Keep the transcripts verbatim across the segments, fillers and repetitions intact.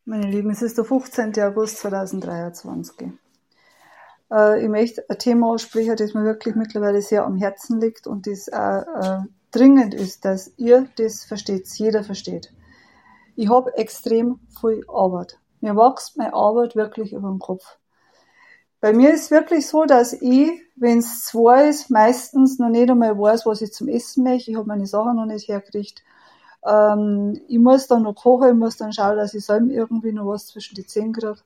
Meine Lieben, es ist der fünfzehnten August zweitausenddreiundzwanzig. Äh, ich möchte ein Thema aussprechen, das mir wirklich mittlerweile sehr am Herzen liegt und das auch äh, dringend ist, dass ihr das versteht, jeder versteht. Ich habe extrem viel Arbeit. Mir wächst meine Arbeit wirklich über den Kopf. Bei mir ist es wirklich so, dass ich, wenn es zwei ist, meistens noch nicht einmal weiß, was ich zum Essen möchte. Ich habe meine Sachen noch nicht hergekriegt. Ähm, ich muss dann noch kochen, ich muss dann schauen, dass ich selber irgendwie noch was zwischen die Zähne kriege.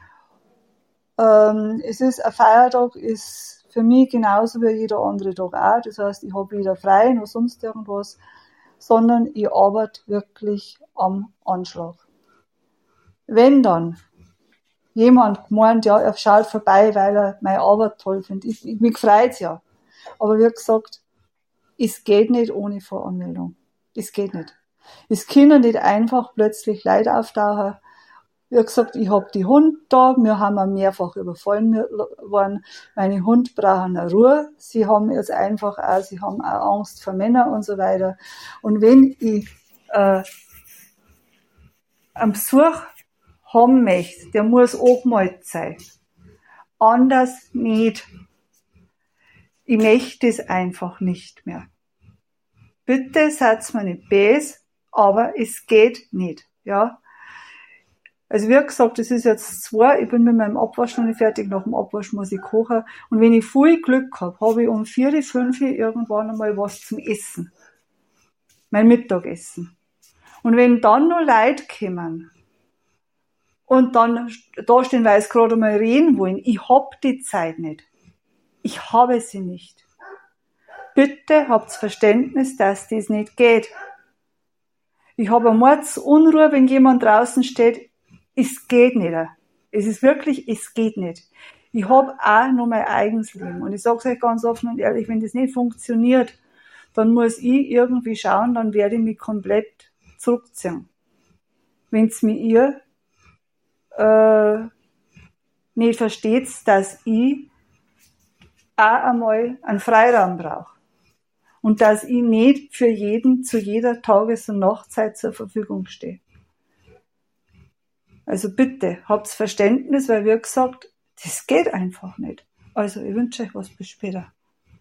Ähm, es ist, ein Feiertag ist für mich genauso wie jeder andere Tag auch. Das heißt, ich habe weder frei noch sonst irgendwas, sondern ich arbeite wirklich am Anschlag. Wenn dann jemand meint, ja, er schaut vorbei, weil er meine Arbeit toll findet, ich, ich, mich freut's ja. Aber wie gesagt, es geht nicht ohne Voranmeldung. Es geht nicht. Es können nicht einfach plötzlich Leute auftauchen. Wie gesagt, ich hab die Hunde da, wir haben auch mehrfach überfallen worden. Meine Hunde brauchen eine Ruhe. Sie haben jetzt einfach auch, sie haben auch Angst vor Männern und so weiter. Und wenn ich äh, einen Besuch haben möchte, der muss angemalt sein. Anders nicht. Ich möchte es einfach nicht mehr. Bitte seid mir nicht böse, aber es geht nicht, ja. Also wie gesagt, es ist jetzt zwei, ich bin mit meinem Abwasch noch nicht fertig, nach dem Abwasch muss ich kochen. Und wenn ich viel Glück habe, habe ich um vier, fünf irgendwann einmal was zum Essen. Mein Mittagessen. Und wenn dann noch Leute kommen und dann da stehen, weil sie gerade mal reden wollen, ich hab die Zeit nicht. Ich habe sie nicht. Bitte habt Verständnis, dass das nicht geht. Ich habe eine Mordsunruhe, wenn jemand draußen steht. Es geht nicht. Es ist wirklich, es geht nicht. Ich habe auch noch mein eigenes Leben. Und ich sage es euch ganz offen und ehrlich, wenn das nicht funktioniert, dann muss ich irgendwie schauen, dann werde ich mich komplett zurückziehen. Wenn es mir ihr äh, nicht versteht, dass ich auch einmal einen Freiraum brauche. Und dass ich nicht für jeden zu jeder Tages- und Nachtzeit zur Verfügung stehe. Also bitte, habt Verständnis, weil wie gesagt, das geht einfach nicht. Also ich wünsche euch was, bis später.